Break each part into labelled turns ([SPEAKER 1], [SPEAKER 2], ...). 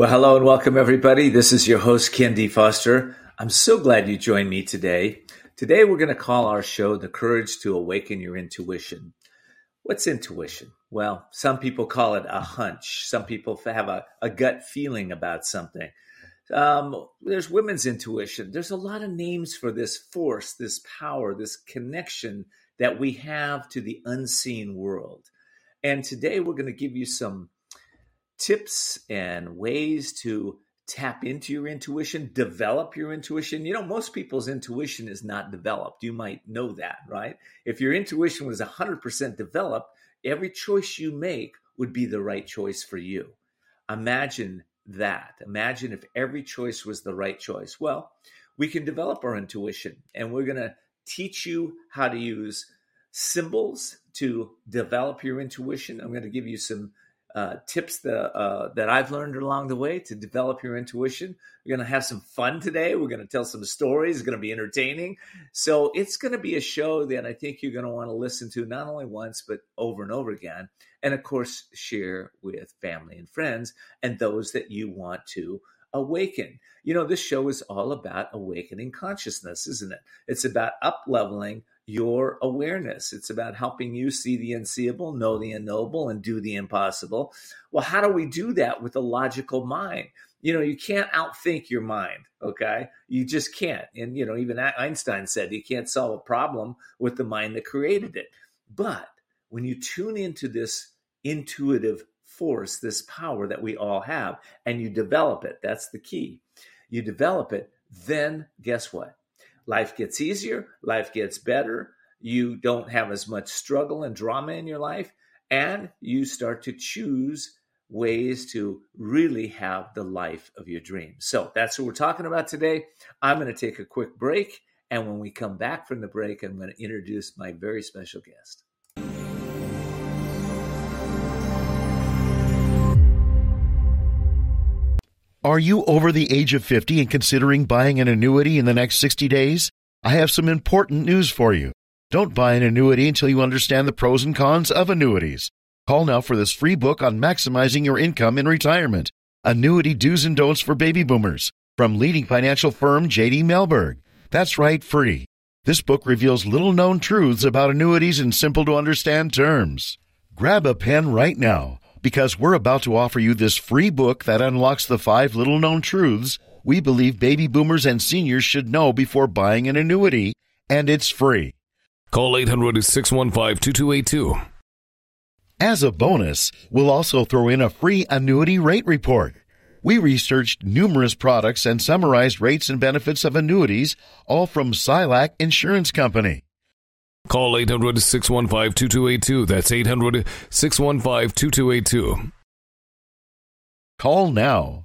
[SPEAKER 1] Well, hello and welcome, everybody. This is your host, Ken D. Foster. I'm so glad you joined me today. Today, we're going to call our show The Courage to Awaken Your Intuition. What's intuition? Well, some people call it a hunch. Some people have a gut feeling about something. There's women's intuition. There's a lot of names for this force, this power, this connection that we have to the unseen world. And today, we're going to give you some tips and ways to tap into your intuition, develop your intuition. You know, most people's intuition is not developed. You might know that, right? If your intuition was 100% developed, every choice you make would be the right choice for you. Imagine that. Imagine if every choice was the right choice. Well, we can develop our intuition, and we're going to teach you how to use symbols to develop your intuition. I'm going to give you some tips that I've learned along the way to develop your intuition. We're going to have some fun today. We're going to tell some stories. It's going to be entertaining. So it's going to be a show that I think you're going to want to listen to not only once, but over and over again. And of course, share with family and friends and those that you want to awaken. You know, this show is all about awakening consciousness, isn't it? It's about up-leveling your awareness. It's about helping you see the unseeable, know the unknowable, and do the impossible. Well, how do we do that with a logical mind? You know, you can't outthink your mind, okay? You just can't. And, you know, even Einstein said you can't solve a problem with the mind that created it. But when you tune into this intuitive force, this power that we all have, and you develop it, that's the key. You develop it, then guess what? Life gets easier, life gets better, you don't have as much struggle and drama in your life, and you start to choose ways to really have the life of your dreams. So that's what we're talking about today. I'm going to take a quick break, and when we come back from the break, I'm going to introduce my very special guest.
[SPEAKER 2] Are you over the age of 50 and considering buying an annuity in the next 60 days? I have some important news for you. Don't buy an annuity until you understand the pros and cons of annuities. Call now for this free book on maximizing your income in retirement. Annuity Do's and Don'ts for Baby Boomers from leading financial firm J.D. Mellberg. That's right, free. This book reveals little-known truths about annuities in simple-to-understand terms. Grab a pen right now, because we're about to offer you this free book that unlocks the 5 little-known truths we believe baby boomers and seniors should know before buying an annuity, and it's free.
[SPEAKER 3] Call 800-615-2282.
[SPEAKER 2] As a bonus, we'll also throw in a free annuity rate report. We researched numerous products and summarized rates and benefits of annuities, all from Silac Insurance Company.
[SPEAKER 3] Call 800-615-2282. That's 800-615-2282.
[SPEAKER 2] Call now.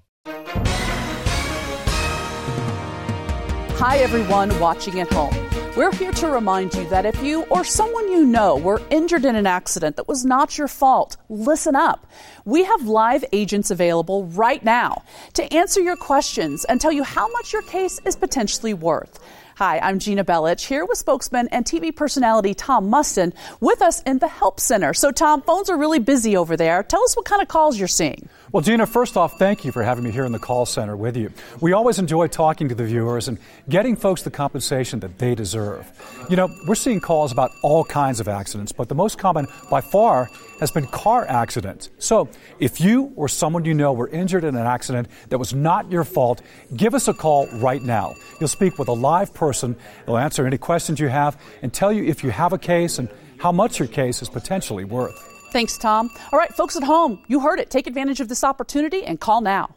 [SPEAKER 4] Hi, everyone watching at home. We're here to remind you that if you or someone you know were injured in an accident that was not your fault, listen up. We have live agents available right now to answer your questions and tell you how much your case is potentially worth. Hi, I'm Gina Bellich, here with spokesman and TV personality Tom Mustin with us in the Help Center. So, Tom, phones are really busy over there. Tell us what kind of calls you're seeing.
[SPEAKER 5] Well, Gina, first off, thank you for having me here in the call center with you. We always enjoy talking to the viewers and getting folks the compensation that they deserve. You know, we're seeing calls about all kinds of accidents, but the most common by far has been car accidents. So if you or someone you know were injured in an accident that was not your fault, give us a call right now. You'll speak with a live person. They'll answer any questions you have and tell you if you have a case and how much your case is potentially worth.
[SPEAKER 4] Thanks, Tom. All right, folks at home, you heard it. Take advantage of this opportunity and call now.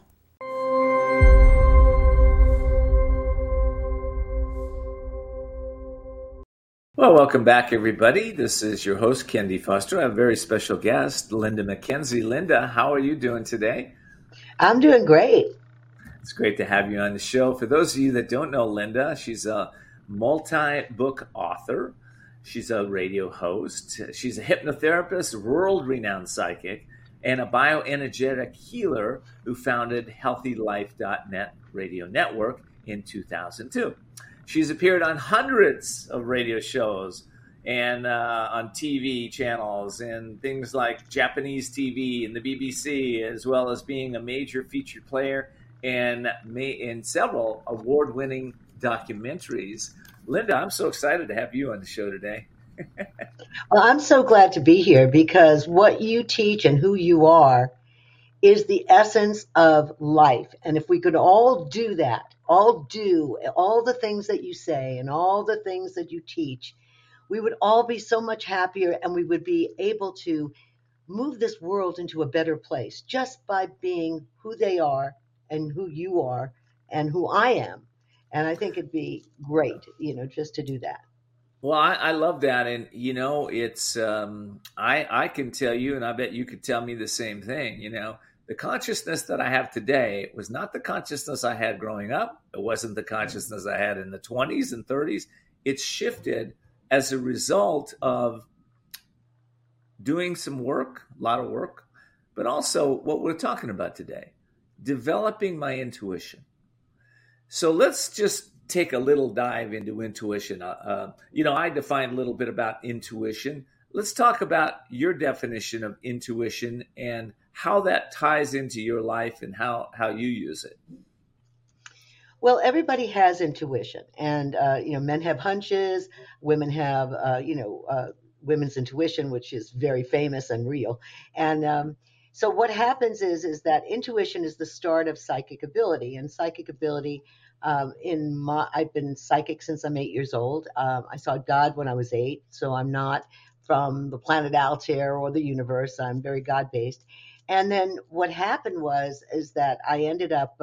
[SPEAKER 1] Well, welcome back, everybody. This is your host, Ken D. Foster. I have a very special guest, Linda McKenzie. Linda, how are you doing today?
[SPEAKER 6] I'm doing great.
[SPEAKER 1] It's great to have you on the show. For those of you that don't know Linda, she's a multi-book author. She's a radio host. She's a hypnotherapist, world-renowned psychic, and a bioenergetic healer who founded HealthyLife.net radio network in 2002. She's appeared on hundreds of radio shows and on TV channels and things like Japanese TV and the BBC, as well as being a major featured player and in several award-winning documentaries. Linda, I'm so excited to have you on the show today.
[SPEAKER 6] Well, I'm so glad to be here because what you teach and who you are is the essence of life. And if we could all do that, all do all the things that you say and all the things that you teach, we would all be so much happier and we would be able to move this world into a better place just by being who they are and who you are and who I am. And I think it'd be great, just to do that.
[SPEAKER 1] Well, I love that. And, it's, I can tell you, and I bet you could tell me the same thing, the consciousness that I have today was not the consciousness I had growing up. It wasn't the consciousness I had in the 20s and 30s. It's shifted as a result of doing some work, a lot of work, but also what we're talking about today, developing my intuition. So let's just take a little dive into intuition. I defined a little bit about intuition. Let's talk about your definition of intuition and how that ties into your life and how you use it.
[SPEAKER 6] Well, everybody has intuition, and men have hunches, women have women's intuition, which is very famous and real. And so what happens is that intuition is the start of psychic ability, and psychic ability. I've been psychic since I'm 8 years old. I saw God when I was 8, so I'm not from the planet Altair or the universe. I'm very God-based. And then what happened is that I ended up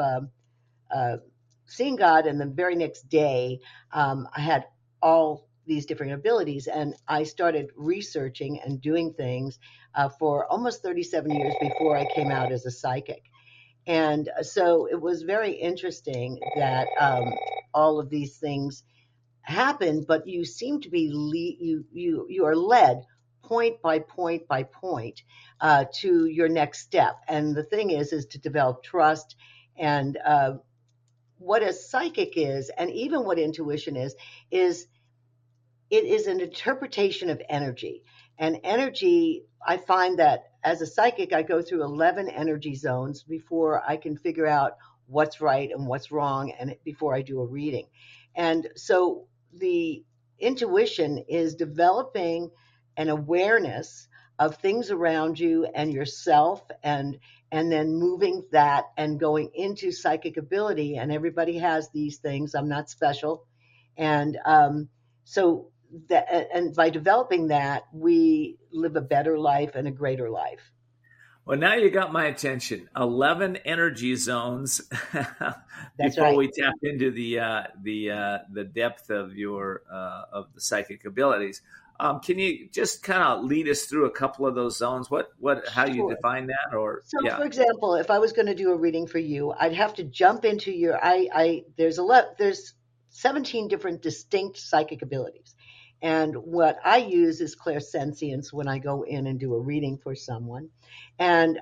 [SPEAKER 6] seeing God, and the very next day, I had all these different abilities, and I started researching and doing things for almost 37 years before I came out as a psychic. And so it was very interesting that all of these things happen, but you seem to be you are led point by point by point to your next step. And the thing is to develop trust. And what a psychic is, and even what intuition is it is an interpretation of energy. And energy, I find that as a psychic, I go through 11 energy zones before I can figure out what's right and what's wrong, and before I do a reading. And so the intuition is developing an awareness of things around you and yourself, and then moving that and going into psychic ability. And everybody has these things. I'm not special. And so and by developing that, we live a better life and a greater life.
[SPEAKER 1] Well, now you got my attention. 11 energy zones before
[SPEAKER 6] right.
[SPEAKER 1] we tap into the depth of your of the psychic abilities. Can you just kind of lead us through a couple of those zones? How
[SPEAKER 6] Sure.
[SPEAKER 1] you define that? Or
[SPEAKER 6] For example, if I was going to do a reading for you, I'd have to jump into your. There's 17 different distinct psychic abilities. And what I use is clairsentience when I go in and do a reading for someone. And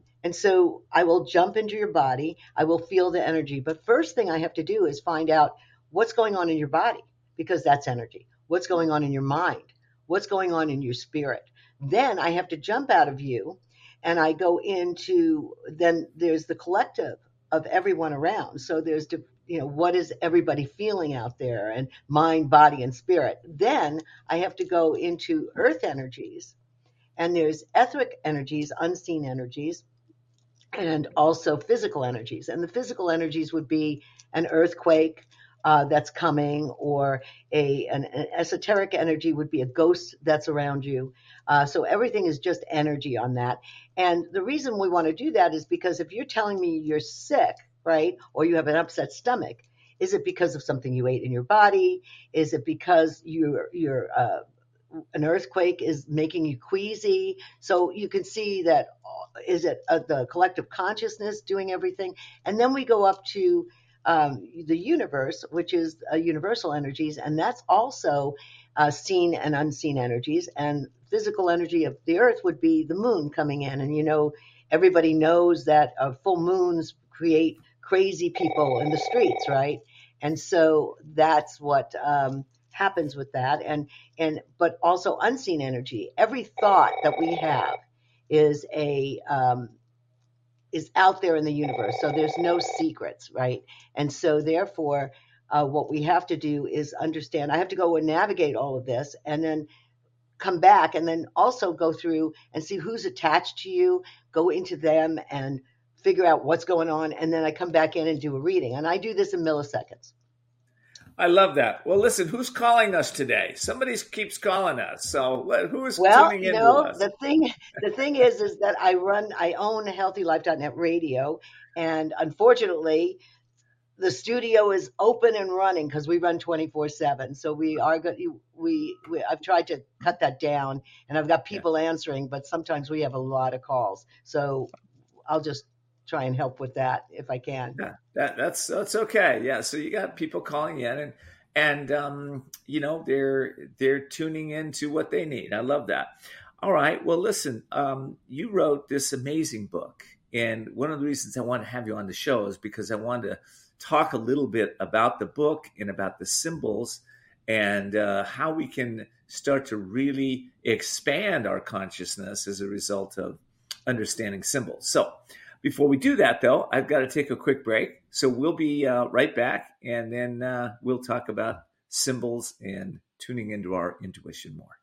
[SPEAKER 6] so I will jump into your body. I will feel the energy. But first thing I have to do is find out what's going on in your body, because that's energy. What's going on in your mind? What's going on in your spirit? Then I have to jump out of you, and I go into, then there's the collective of everyone around. So there's what is everybody feeling out there, and mind, body, and spirit. Then I have to go into earth energies, and there's etheric energies, unseen energies, and also physical energies. And the physical energies would be an earthquake that's coming, or an esoteric energy would be a ghost that's around you. So everything is just energy on that. And the reason we want to do that is because if you're telling me you're sick, right, or you have an upset stomach, is it because of something you ate in your body? Is it because an earthquake is making you queasy? So you can see that, is it the collective consciousness doing everything? And then we go up to the universe, which is universal energies, and that's also seen and unseen energies. And physical energy of the earth would be the moon coming in. And everybody knows that full moons create crazy people in the streets, right? And so that's what happens with that, but also unseen energy. Every thought that we have is out there in the universe, so there's no secrets, right? And so therefore, what we have to do is understand. I have to go and navigate all of this, and then come back, and then also go through and see who's attached to you, go into them and figure out what's going on, and then I come back in and do a reading, and I do this in milliseconds.
[SPEAKER 1] I love that. Well, listen, who's calling us today? Somebody keeps calling us. So who is tuning in to us?
[SPEAKER 6] The thing is that I own HealthyLife.net radio, and unfortunately, the studio is open and running because we run 24/7. So we are good. I've tried to cut that down, and I've got people answering, but sometimes we have a lot of calls. So I'll just try and help with that if I can.
[SPEAKER 1] Yeah, that's okay. Yeah. So you got people calling in and they're tuning into what they need. I love that. All right. Well, listen, you wrote this amazing book, and one of the reasons I want to have you on the show is because I wanted to talk a little bit about the book and about the symbols and how we can start to really expand our consciousness as a result of understanding symbols. So before we do that, though, I've got to take a quick break. So we'll be right back, and then we'll talk about symbols and tuning into our intuition more.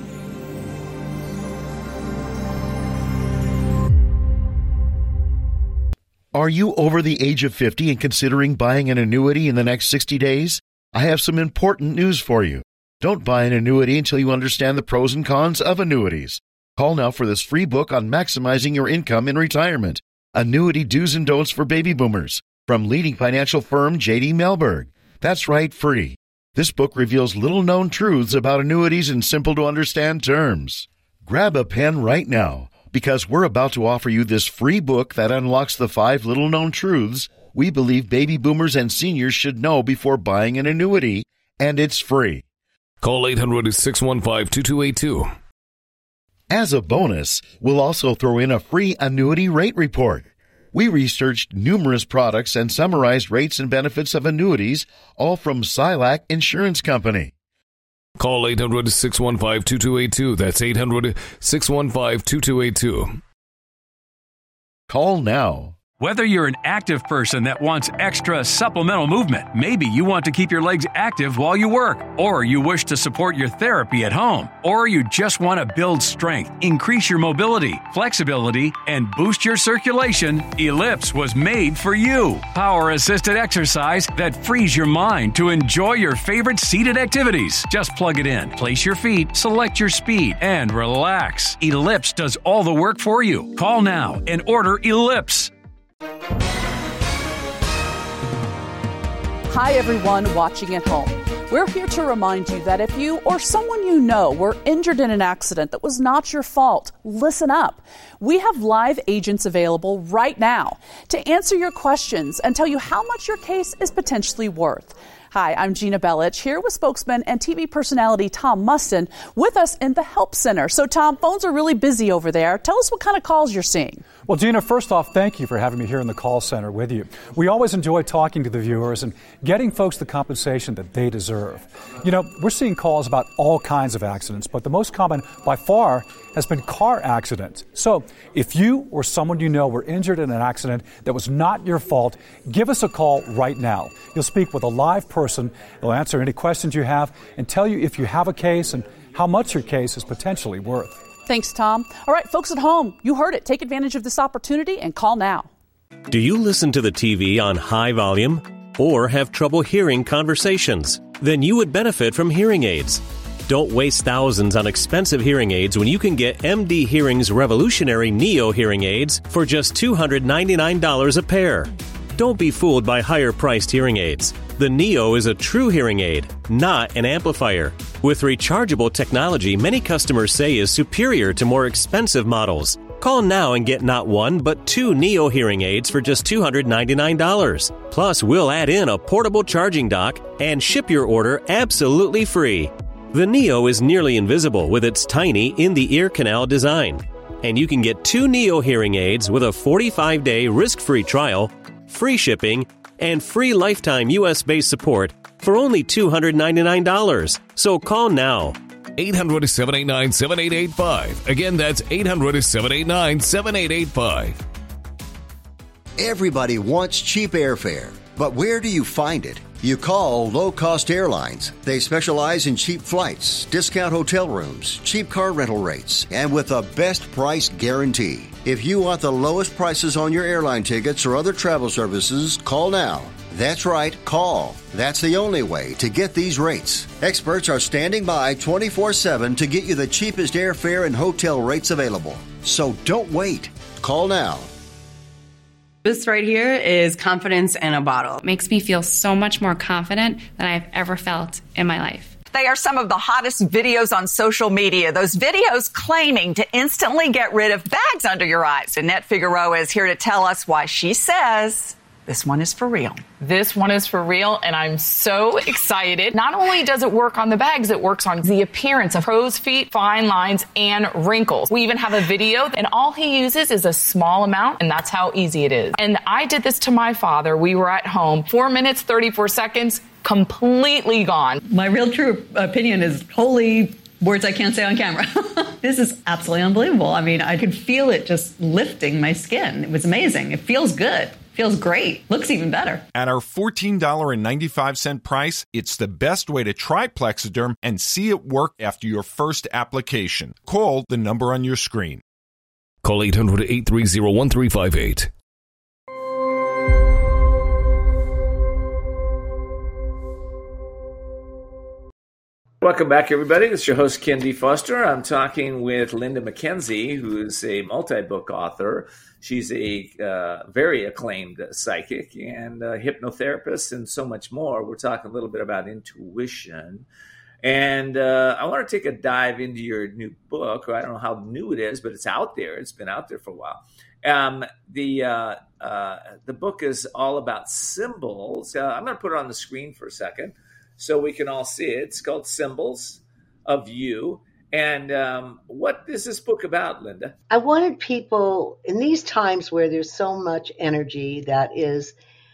[SPEAKER 2] Are you over the age of 50 and considering buying an annuity in the next 60 days? I have some important news for you. Don't buy an annuity until you understand the pros and cons of annuities. Call now for this free book on maximizing your income in retirement. Annuity Do's and Don'ts for Baby Boomers from leading financial firm J.D. Mellberg. That's right, free. This book reveals little-known truths about annuities in simple-to-understand terms. Grab a pen right now, because we're about to offer you this free book that unlocks the 5 little-known truths we believe baby boomers and seniors should know before buying an annuity, and it's free.
[SPEAKER 3] Call 800-615-2282.
[SPEAKER 2] As a bonus, we'll also throw in a free annuity rate report. We researched numerous products and summarized rates and benefits of annuities, all from Silac Insurance Company.
[SPEAKER 3] Call 800-615-2282. That's 800-615-2282.
[SPEAKER 2] Call now.
[SPEAKER 7] Whether you're an active person that wants extra supplemental movement, maybe you want to keep your legs active while you work, or you wish to support your therapy at home, or you just want to build strength, increase your mobility, flexibility, and boost your circulation, Ellipse was made for you. Power-assisted exercise that frees your mind to enjoy your favorite seated activities. Just plug it in, place your feet, select your speed, and relax. Ellipse does all the work for you. Call now and order Ellipse.
[SPEAKER 4] Hi, everyone watching at home. We're here to remind you that if you or someone you know were injured in an accident that was not your fault, listen up. We have live agents available right now to answer your questions and tell you how much your case is potentially worth. Hi, I'm Gina Bellich, here with spokesman and TV personality Tom Mustin with us in the Help Center. So, Tom, phones are really busy over there. Tell us what kind of calls you're seeing.
[SPEAKER 5] Well, Gina, first off, thank you for having me here in the call center with you. We always enjoy talking to the viewers and getting folks the compensation that they deserve. You know, we're seeing calls about all kinds of accidents, but the most common by far has been car accidents. So if you or someone you know were injured in an accident that was not your fault, give us a call right now. You'll speak with a live person. They'll answer any questions you have and tell you if you have a case and how much your case is potentially worth.
[SPEAKER 4] Thanks, Tom. All right, folks at home, you heard it. Take advantage of this opportunity and call now.
[SPEAKER 8] Do you listen to the TV on high volume or have trouble hearing conversations? Then you would benefit from hearing aids. Don't waste thousands on expensive hearing aids when you can get MD Hearing's revolutionary Neo hearing aids for just $299 a pair. Don't be fooled by higher-priced hearing aids. The Neo is a true hearing aid, not an amplifier. With rechargeable technology, many customers say is superior to more expensive models. Call now and get not one, but 2 Neo hearing aids for just $299. Plus, we'll add in a portable charging dock and ship your order absolutely free. The Neo is nearly invisible with its tiny in-the-ear canal design. And you can get 2 Neo hearing aids with a 45-day risk-free trial, free shipping, and free lifetime U.S.-based support for only $299. So call now.
[SPEAKER 3] 800-789-7885. Again, that's 800-789-7885.
[SPEAKER 9] Everybody wants cheap airfare, but where do you find it? You call Low Cost Airlines. They specialize in cheap flights, discount hotel rooms, cheap car rental rates, and with a best price guarantee. If you want the lowest prices on your airline tickets or other travel services, call now. That's right, call. That's the only way to get these rates. Experts are standing by 24/7 to get you the cheapest airfare and hotel rates available. So don't wait. Call now.
[SPEAKER 10] This right here is confidence in a bottle.
[SPEAKER 11] It makes me feel so much more confident than I've ever felt in my life.
[SPEAKER 12] They are some of the hottest videos on social media. Those videos claiming to instantly get rid of bags under your eyes. Annette Figueroa is here to tell us why she says this one is for real.
[SPEAKER 13] This one is for real, and I'm so excited. Not only does it work on the bags, it works on the appearance of crow's feet, fine lines, and wrinkles. We even have a video, and all he uses is a small amount, and that's how easy it is. And I did this to my father. We were at home. 4 minutes, 34 seconds, completely gone.
[SPEAKER 14] My real true opinion is holy words I can't say on camera. This is absolutely unbelievable. I mean, I could feel it just lifting my skin. It was amazing. It feels good. Feels great. Looks even better.
[SPEAKER 15] At our $14.95 price, it's the best way to try Plexiderm and see it work after your first application. Call the number on your screen.
[SPEAKER 3] Call 800-830-1358.
[SPEAKER 1] Welcome back, everybody. This is your host, Ken D. Foster. I'm talking with Linda McKenzie, who is a multi-book author. She's a very acclaimed psychic and hypnotherapist and so much more. We're talking a little bit about intuition. And I want to take a dive into your new book. I don't know how new it is, but it's out there. It's been out there for a while. The book is all about symbols. I'm going to put it on the screen for a second so we can all see it. It's called Symbols of You. And what is this book about, Linda?
[SPEAKER 6] I wanted people, in these times where there's so much energy that is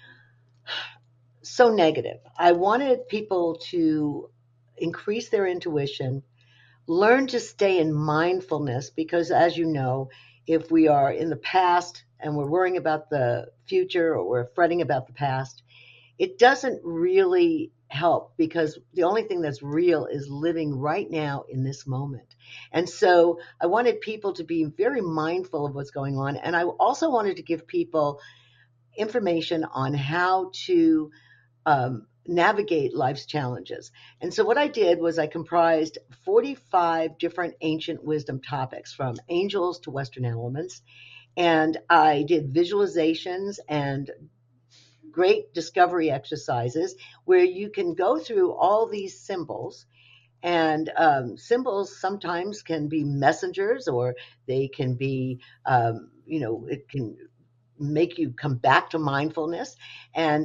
[SPEAKER 6] so negative, I wanted people to increase their intuition, learn to stay in mindfulness, because as you know, if we are in the past and we're worrying about the future or we're fretting about the past, it doesn't really help, because the only thing that's real is living right now in this moment. And so I wanted people to be very mindful of what's going on. And I also wanted to give people information on how to navigate life's challenges. And so what I did was I comprised 45 different ancient wisdom topics, from angels to Western elements. And I did visualizations and great discovery exercises where you can go through all these symbols. And symbols sometimes can be messengers, or they can be, it can make you come back to mindfulness. And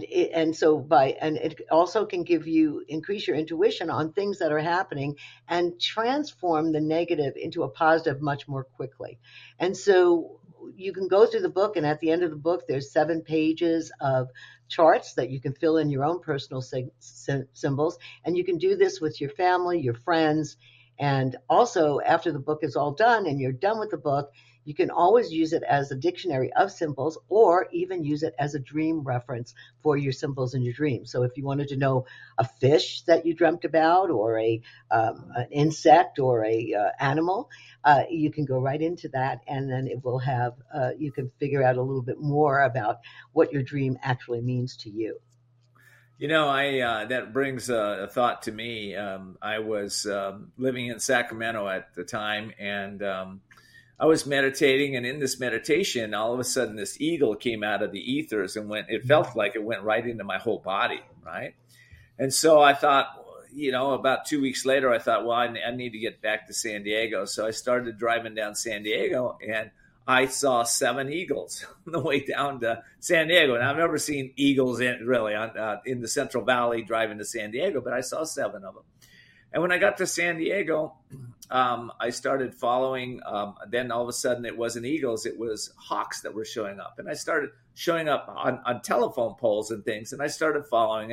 [SPEAKER 6] it also can increase your intuition on things that are happening and transform the negative into a positive much more quickly. And so you can go through the book, and at the end of the book, there's 7 pages of charts that you can fill in your own personal symbols. And you can do this with your family, your friends. And also, after the book is all done and you're done with the book, you can always use it as a dictionary of symbols, or even use it as a dream reference for your symbols in your dreams. So if you wanted to know a fish that you dreamt about, or an insect, or a animal, you can go right into that, and then it will have, you can figure out a little bit more about what your dream actually means to you.
[SPEAKER 1] You know, that brings a thought to me. I was living in Sacramento at the time, and I was meditating, and in this meditation, all of a sudden, this eagle came out of the ethers and it felt like it went right into my whole body, right? And so I thought, about 2 weeks later, I thought, well, I need to get back to San Diego. So I started driving down San Diego, and I saw 7 eagles on the way down to San Diego. And I've never seen eagles in the Central Valley driving to San Diego, but I saw 7 of them. And when I got to San Diego, I started following. Then all of a sudden, it wasn't eagles; it was hawks that were showing up. And I started showing up on telephone poles and things. And I started following it.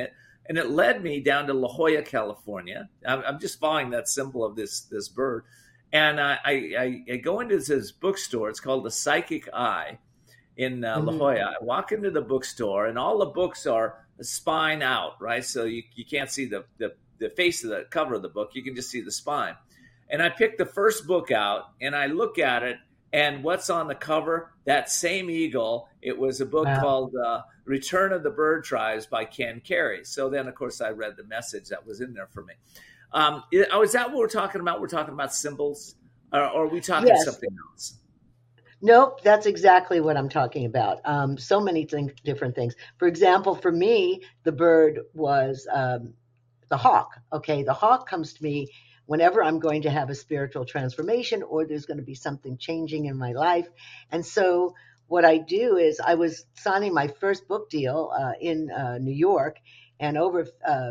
[SPEAKER 1] And it led me down to La Jolla, California. I'm just following that symbol of this bird. And I go into this bookstore. It's called The Psychic Eye in La Jolla. I walk into the bookstore, and all the books are spine out, right? So you can't see the face of the cover of the book. You can just see the spine. And I pick the first book out, and I look at it, and what's on the cover? That same eagle. It was a book called Return of the Bird Tribes by Ken Carey. So then, of course, I read the message that was in there for me. Is that what we're talking about? We're talking about symbols? Or are we talking something else?
[SPEAKER 6] Nope, that's exactly what I'm talking about. So many different things. For example, for me, the bird was the hawk. Okay, the hawk comes to me whenever I'm going to have a spiritual transformation or there's going to be something changing in my life. And so what I do is I was signing my first book deal in New York, and over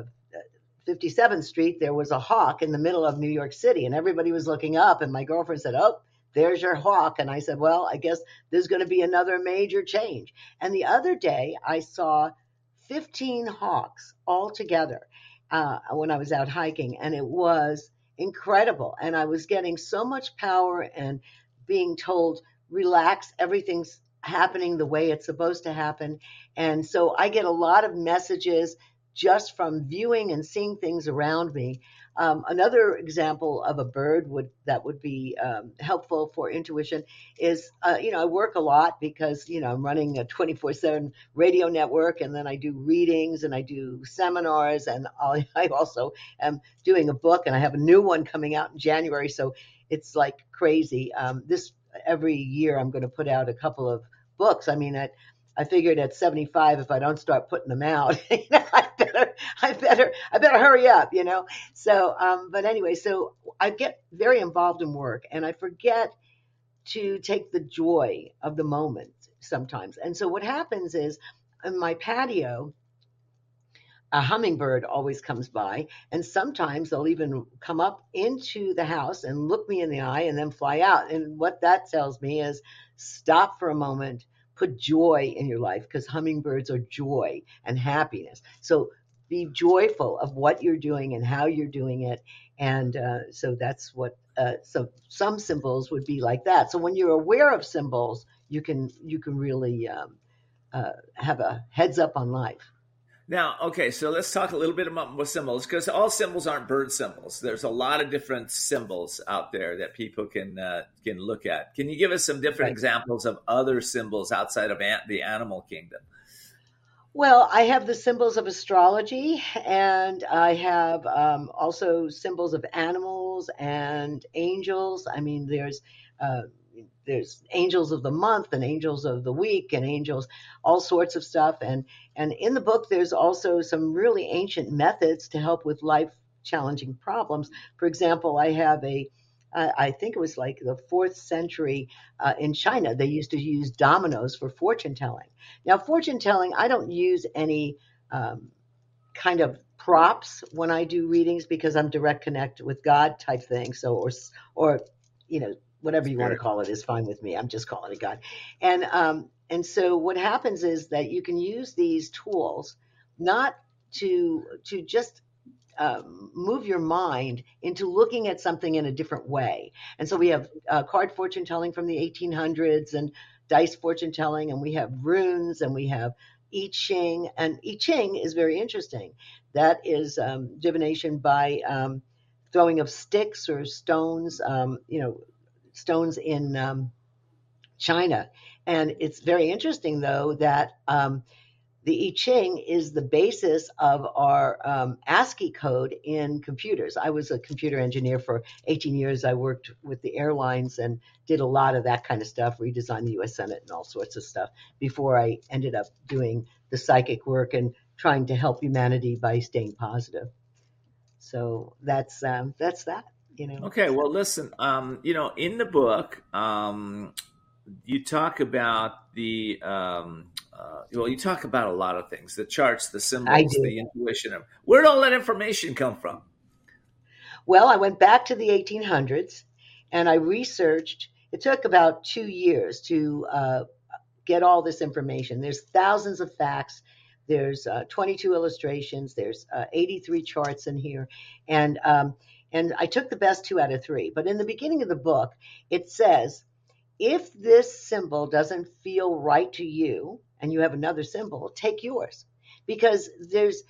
[SPEAKER 6] 57th Street, there was a hawk in the middle of New York City, and everybody was looking up, and my girlfriend said, "Oh, there's your hawk." And I said, well, I guess there's going to be another major change. And the other day I saw 15 hawks all together when I was out hiking, and it was incredible. And I was getting so much power and being told, relax, everything's happening the way it's supposed to happen. And so I get a lot of messages just from viewing and seeing things around me. Another example of a bird that would be helpful for intuition is, I work a lot because, I'm running a 24/7 radio network, and then I do readings and I do seminars, and I also am doing a book, and I have a new one coming out in January. So it's like crazy. Every year I'm going to put out a couple of books. I mean, I figured at 75, if I don't start putting them out, I better hurry up, So, but anyway, so I get very involved in work, and I forget to take the joy of the moment sometimes. And so what happens is, in my patio, a hummingbird always comes by, and sometimes they'll even come up into the house and look me in the eye and then fly out. And what that tells me is, stop for a moment. Put joy in your life, because hummingbirds are joy and happiness. So be joyful of what you're doing and how you're doing it. And so that's what some symbols would be like that. So when you're aware of symbols, you can really have a heads up on life.
[SPEAKER 1] Now, okay, so let's talk a little bit about symbols, because all symbols aren't bird symbols. There's a lot of different symbols out there that people can look at. Can you give us some different examples of other symbols outside of the animal kingdom?
[SPEAKER 6] Well, I have the symbols of astrology, and I have also symbols of animals and angels. I mean, there's angels of the month and angels of the week and angels, all sorts of stuff. And in the book, there's also some really ancient methods to help with life challenging problems. For example, I have I think it was like the 4th century in China, they used to use dominoes for fortune telling. Now, fortune telling, I don't use any kind of props when I do readings, because I'm direct connect with God type thing. So, or whatever you want to call it is fine with me. I'm just calling it God. And so what happens is that you can use these tools not to just move your mind into looking at something in a different way. And so we have card fortune telling from the 1800s and dice fortune telling, and we have runes, and we have I Ching. And I Ching is very interesting. That is divination by throwing of sticks or stones, stones in China. And it's very interesting, though, that the I Ching is the basis of our ASCII code in computers. I was a computer engineer for 18 years. I worked with the airlines and did a lot of that kind of stuff, redesigned the U.S. Senate and all sorts of stuff, before I ended up doing the psychic work and trying to help humanity by staying positive. So that's that.
[SPEAKER 1] Okay, well, listen, in the book, you talk about you talk about a lot of things, the charts, the symbols, the intuition. Where'd all that information come from?
[SPEAKER 6] Well, I went back to the 1800s and I researched. It took about 2 years to get all this information. There's thousands of facts There's 22 illustrations. There's 83 charts in here. And I took the best 2 out of 3. But in the beginning of the book, it says, if this symbol doesn't feel right to you and you have another symbol, take yours. Because there's,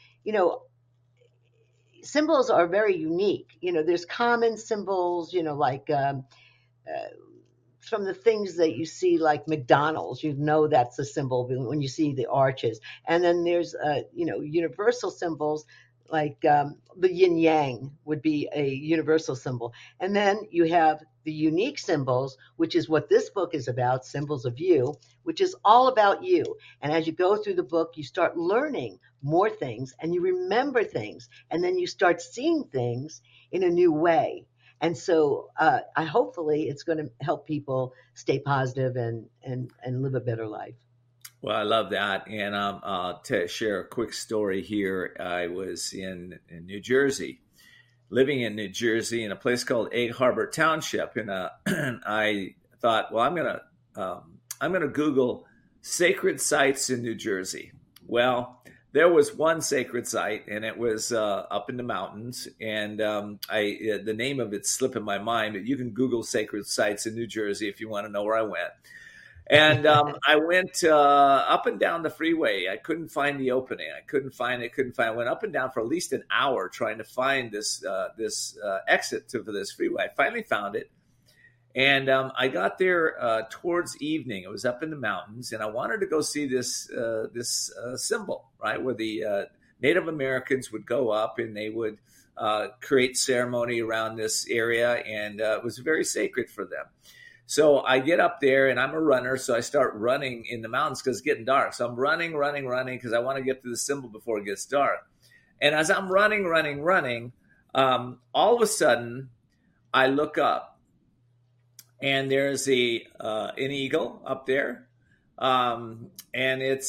[SPEAKER 6] symbols are very unique. There's common symbols, like from the things that you see, like McDonald's, that's a symbol when you see the arches. And then there's, universal symbols, like the yin yang would be a universal symbol. And then you have the unique symbols, which is what this book is about, Symbols of You, which is all about you. And as you go through the book, you start learning more things and you remember things, and then you start seeing things in a new way. And so hopefully it's going to help people stay positive and live a better life.
[SPEAKER 1] Well, I love that. And to share a quick story here, I was in New Jersey, living in New Jersey in a place called Egg Harbor Township. And I thought, well, I'm going to Google sacred sites in New Jersey. Well, there was one sacred site, and it was up in the mountains. And the name of it's slipping my mind, but you can Google sacred sites in New Jersey if you want to know where I went. And I went up and down the freeway. I couldn't find the opening. I couldn't find it. I went up and down for at least an hour trying to find this exit to this freeway. I finally found it. And I got there towards evening. It was up in the mountains, and I wanted to go see this symbol, right, where the Native Americans would go up and they would create ceremony around this area, and it was very sacred for them. So I get up there, and I'm a runner, so I start running in the mountains because it's getting dark. So I'm running because I want to get to the symbol before it gets dark. And as I'm running, all of a sudden, I look up, and there's an eagle up there, and it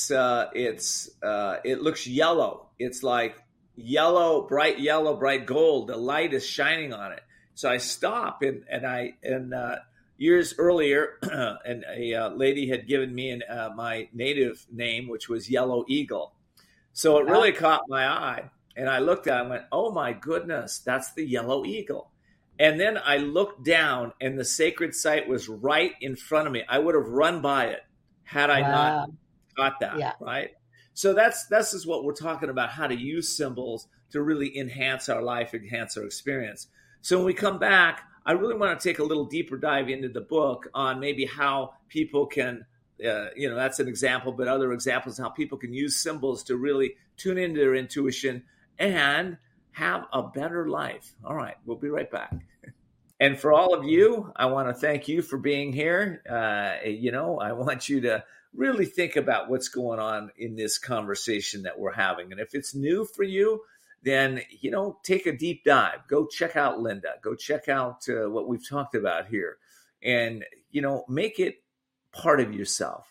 [SPEAKER 1] looks yellow. It's like yellow, bright gold. The light is shining on it. So I stop, and years earlier, and a lady had given me my native name, which was Yellow Eagle. So it really caught my eye. And I looked at it and went, oh, my goodness, that's the Yellow Eagle. And then I looked down, and the sacred site was right in front of me. I would have run by it had I not got that, right? So this is what we're talking about, how to use symbols to really enhance our life, enhance our experience. So when we come back, I really want to take a little deeper dive into the book on maybe how people can, that's an example, but other examples how people can use symbols to really tune into their intuition and have a better life. All right, we'll be right back. And for all of you, I want to thank you for being here. I want you to really think about what's going on in this conversation that we're having. And if it's new for you, then, take a deep dive. Go check out Linda. Go check out what we've talked about here. And, make it part of yourself.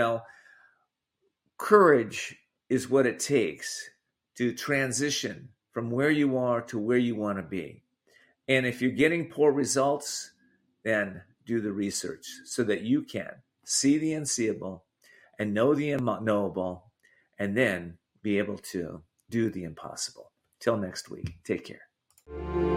[SPEAKER 1] Courage is what it takes to transition from where you are to where you want to be. And if you're getting poor results, then do the research so that you can see the unseeable and know the unknowable, and then be able to do the impossible. Till next week, take care.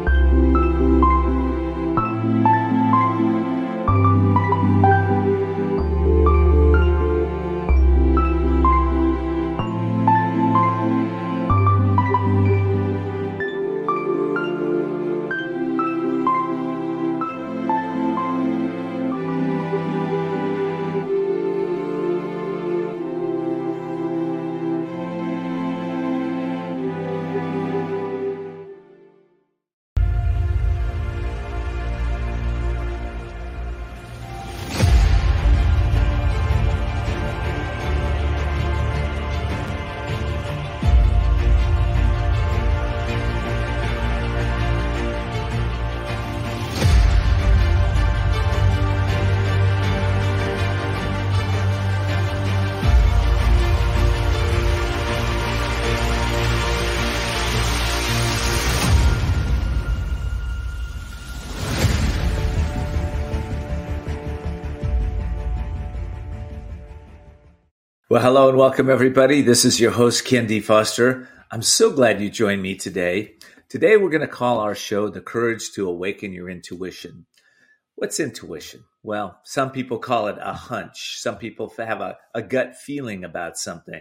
[SPEAKER 1] Well, hello and welcome, everybody. This is your host, Ken D. Foster. I'm so glad you joined me today. Today, we're going to call our show The Courage to Awaken Your Intuition. What's intuition? Well, some people call it a hunch. Some people have a gut feeling about something.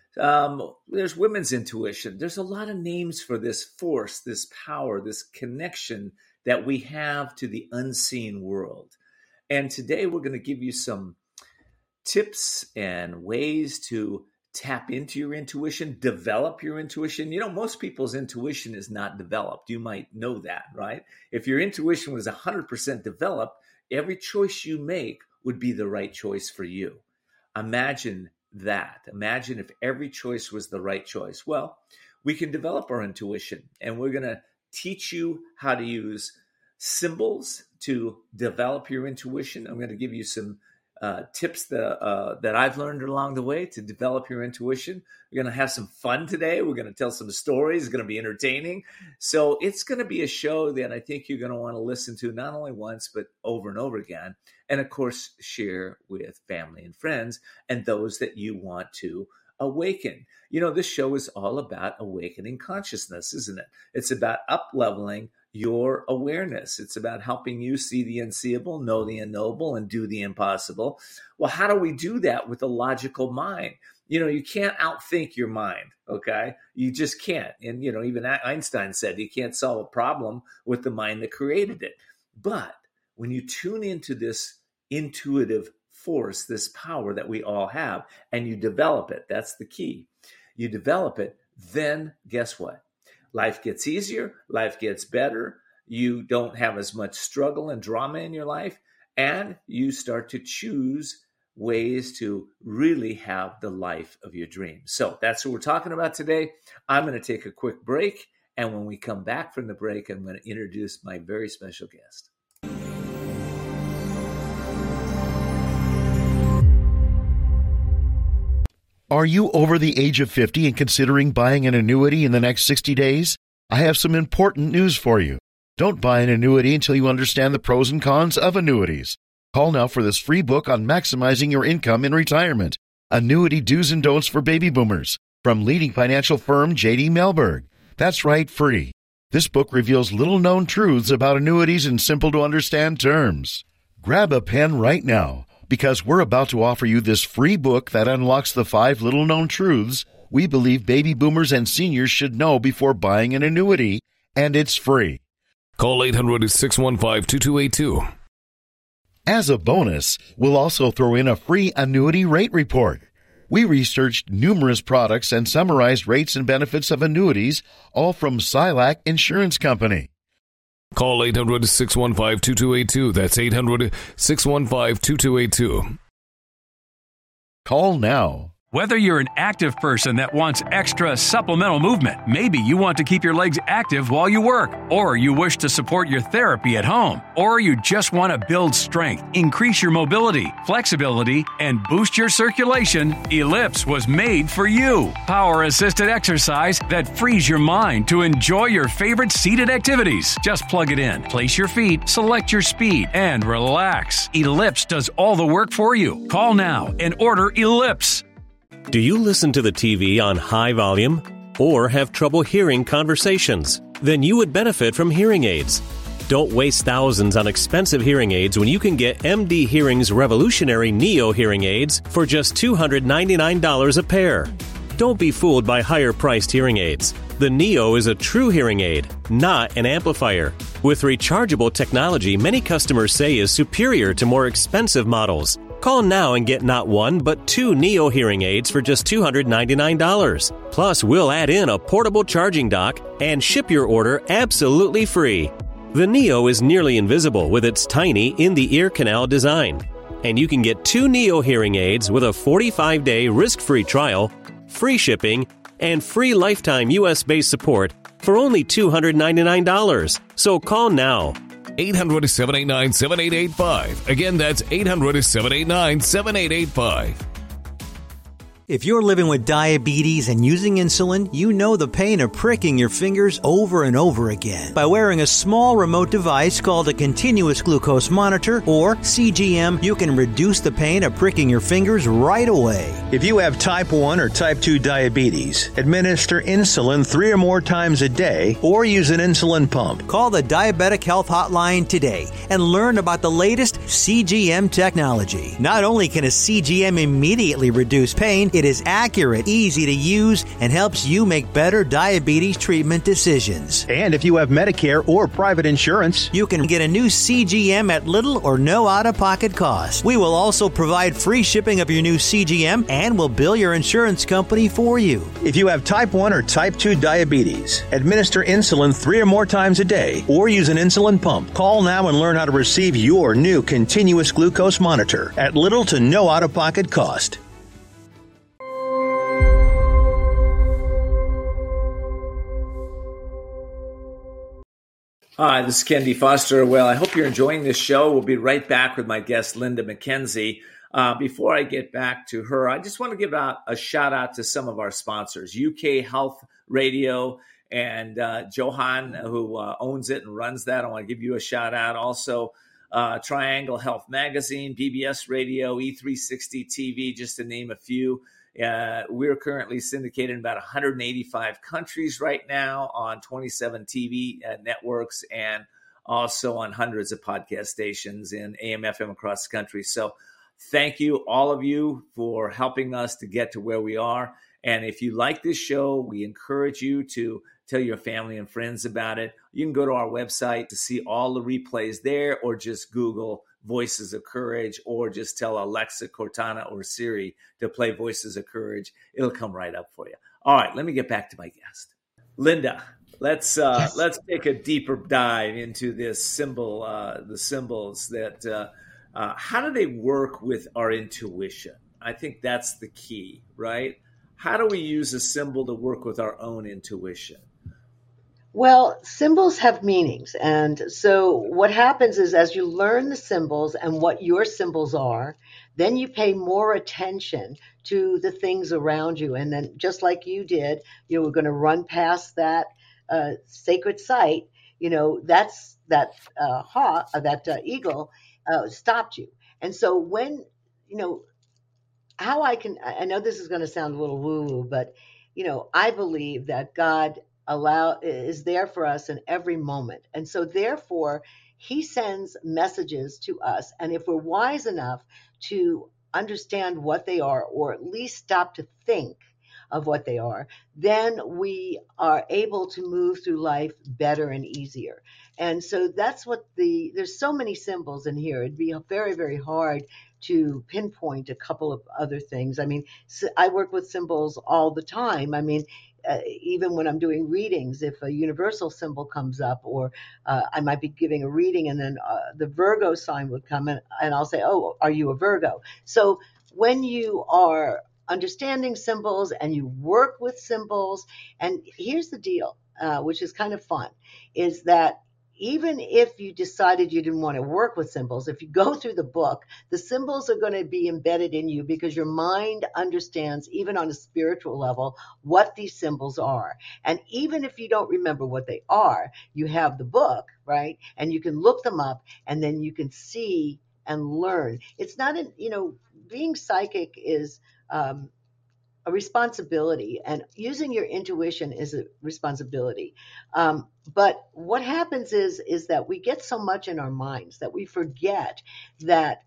[SPEAKER 1] There's women's intuition. There's a lot of names for this force, this power, this connection that we have to the unseen world. And today, we're going to give you some tips and ways to tap into your intuition, develop your intuition. You know, most people's intuition is not developed. You might know that, right? If your intuition was 100% developed, every choice you make would be the right choice for you. Imagine that. Imagine if every choice was the right choice. Well, we can develop our intuition, and we're going to teach you how to use symbols to develop your intuition. I'm going to give you some tips that I've learned along the way to develop your intuition. We're going to have some fun today. We're going to tell some stories. It's going to be entertaining. So it's going to be a show that I think you're going to want to listen to not only once, but over and over again. And of course, share with family and friends and those that you want to awaken. You know, this show is all about awakening consciousness, isn't it? It's about up-leveling your awareness. It's about helping you see the unseeable, know the unknowable, and do the impossible. Well, how do we do that with a logical mind? You know, you can't outthink your mind, okay? You just can't. And, you know, even Einstein said you can't solve a problem with the mind that created it. But when you tune into this intuitive force, this power that we all have, and you develop it, that's the key. You develop it, then guess what? Life gets easier, life gets better, you don't have as much struggle and drama in your life, and you start to choose ways to really have the life of your dreams. So that's what we're talking about today. I'm going to take a quick break, and when we come back from the break, I'm going to introduce my very special guest.
[SPEAKER 2] Are you over the age of 50 and considering buying an annuity in the next 60 days? I have some important news for you. Don't buy an annuity until you understand the pros and cons of annuities. Call now for this free book on maximizing your income in retirement. Annuity Do's and Don'ts for Baby Boomers from leading financial firm J.D. Mellberg. That's right, free. This book reveals little-known truths about annuities in simple-to-understand terms. Grab a pen right now, because we're about to offer you this free book that unlocks the 5 little-known truths we believe baby boomers and seniors should know before buying an annuity, and it's free.
[SPEAKER 3] Call 800-615-2282.
[SPEAKER 2] As a bonus, we'll also throw in a free annuity rate report. We researched numerous products and summarized rates and benefits of annuities, all from Silac Insurance Company.
[SPEAKER 3] Call 800-615-2282. That's 800-615-2282.
[SPEAKER 2] Call now.
[SPEAKER 7] Whether you're an active person that wants extra supplemental movement, maybe you want to keep your legs active while you work, or you wish to support your therapy at home, or you just want to build strength, increase your mobility, flexibility, and boost your circulation, Ellipse was made for you. Power-assisted exercise that frees your mind to enjoy your favorite seated activities. Just plug it in, place your feet, select your speed, and relax. Ellipse does all the work for you. Call now and order Ellipse.
[SPEAKER 8] Do you listen to the TV on high volume or have trouble hearing conversations? Then you would benefit from hearing aids. Don't waste thousands on expensive hearing aids when you can get MD Hearing's revolutionary Neo hearing aids for just $299 a pair. Don't be fooled by higher-priced hearing aids. The Neo is a true hearing aid, not an amplifier. With rechargeable technology, many customers say is superior to more expensive models. Call now and get not one, but 2 Neo hearing aids for just $299. Plus, we'll add in a portable charging dock and ship your order absolutely free. The Neo is nearly invisible with its tiny in-the-ear canal design. And you can get 2 Neo hearing aids with a 45-day risk-free trial, free shipping, and free lifetime U.S.-based support for only $299. So call now.
[SPEAKER 3] 800-789-7885. Again, that's 800-789-7885.
[SPEAKER 16] If you're living with diabetes and using insulin, you know the pain of pricking your fingers over and over again. By wearing a small remote device called a continuous glucose monitor, or CGM, you can reduce the pain of pricking your fingers right away.
[SPEAKER 17] If you have type 1 or type 2 diabetes, administer insulin 3 or more times a day or use an insulin pump.
[SPEAKER 16] Call the Diabetic Health Hotline today and learn about the latest CGM technology. Not only can a CGM immediately reduce pain, it is accurate, easy to use, and helps you make better diabetes treatment decisions.
[SPEAKER 17] And if you have Medicare or private insurance,
[SPEAKER 16] you can get a new CGM at little or no out-of-pocket cost. We will also provide free shipping of your new CGM and will bill your insurance company for you.
[SPEAKER 17] If you have type 1 or type 2 diabetes, administer insulin 3 or more times a day or use an insulin pump. Call now and learn how to receive your new continuous glucose monitor at little to no out-of-pocket cost.
[SPEAKER 1] Hi, this is Ken D. Foster. Well, I hope you're enjoying this show. We'll be right back with my guest, Linda McKenzie. Before I get back to her, I just want to give out a shout out to some of our sponsors, UK Health Radio and Johan, who owns it and runs that. I want to give you a shout out. Also, Triangle Health Magazine, BBS Radio, E360 TV, just to name a few. We're currently syndicated in about 185 countries right now on 27 TV networks and also on hundreds of podcast stations in AM, FM across the country. So thank you, all of you, for helping us to get to where we are. And if you like this show, we encourage you to tell your family and friends about it. You can go to our website to see all the replays there, or just Google Voices of Courage, or just tell Alexa, Cortana, or Siri to play Voices of Courage. It'll come right up for you. All right, let me get back to my guest. Linda, let's take a deeper dive into this symbol, the symbols that, how do they work with our intuition? I think that's the key, right? How do we use a symbol to work with our own intuition?
[SPEAKER 6] Well, symbols have meanings. And so what happens is, as you learn the symbols and what your symbols are, then you pay more attention to the things around you. And then, just like you did, you were going to run past that sacred site, that eagle stopped you. And so when, I know this is going to sound a little woo-woo, but, I believe that God is there for us in every moment. And so therefore, he sends messages to us. And if we're wise enough to understand what they are, or at least stop to think of what they are, then we are able to move through life better and easier. And so that's there's so many symbols in here. It'd be very, very hard to pinpoint a couple of other things. I mean, I work with symbols all the time. I mean, even when I'm doing readings, if a universal symbol comes up, or I might be giving a reading and then the Virgo sign would come in, and I'll say, oh, are you a Virgo? So when you are understanding symbols and you work with symbols, and here's the deal, which is kind of fun, is that even if you decided you didn't want to work with symbols, if you go through the book, the symbols are going to be embedded in you, because your mind understands, even on a spiritual level, what these symbols are. And even if you don't remember what they are, you have the book, right? And you can look them up, and then you can see and learn. It's not being psychic is a responsibility, and using your intuition is a responsibility. But what happens is that we get so much in our minds that we forget that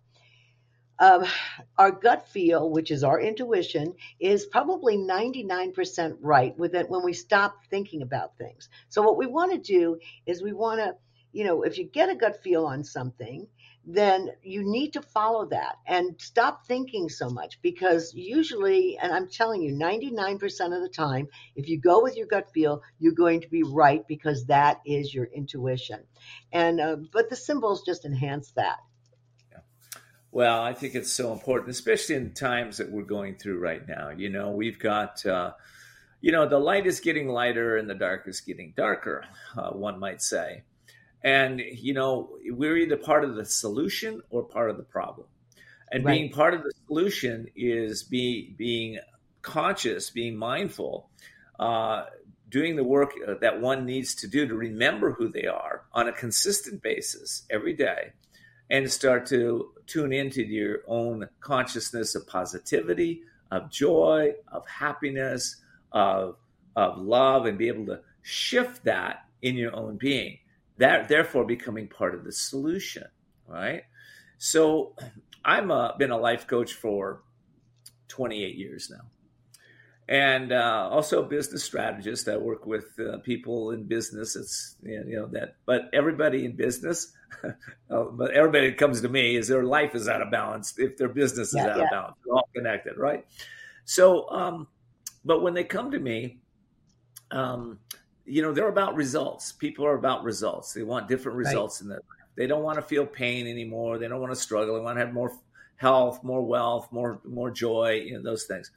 [SPEAKER 6] our gut feel, which is our intuition, is probably 99% right with it when we stop thinking about things. So what we want to do is we want to, if you get a gut feel on something, then you need to follow that and stop thinking so much, because usually, and I'm telling you, 99% of the time, if you go with your gut feel, you're going to be right, because that is your intuition. And but the symbols just enhance that.
[SPEAKER 1] Yeah. Well, I think it's so important, especially in times that we're going through right now. We've got, the light is getting lighter and the dark is getting darker, one might say. And, we're either part of the solution or part of the problem. And being part of the solution is being conscious, being mindful, doing the work that one needs to do to remember who they are on a consistent basis every day, and start to tune into your own consciousness of positivity, of joy, of happiness, of love, and be able to shift that in your own being, that therefore becoming part of the solution, right? So I've been a life coach for 28 years now. And also a business strategist. I work with people in business. It's but everybody in business, but everybody that comes to me is their life is out of balance. If their business is out of balance, they're all connected, right? So, but when they come to me, they're about results. People are about results. They want different results in their life. They don't want to feel pain anymore. They don't want to struggle. They want to have more health, more wealth, more joy, those things.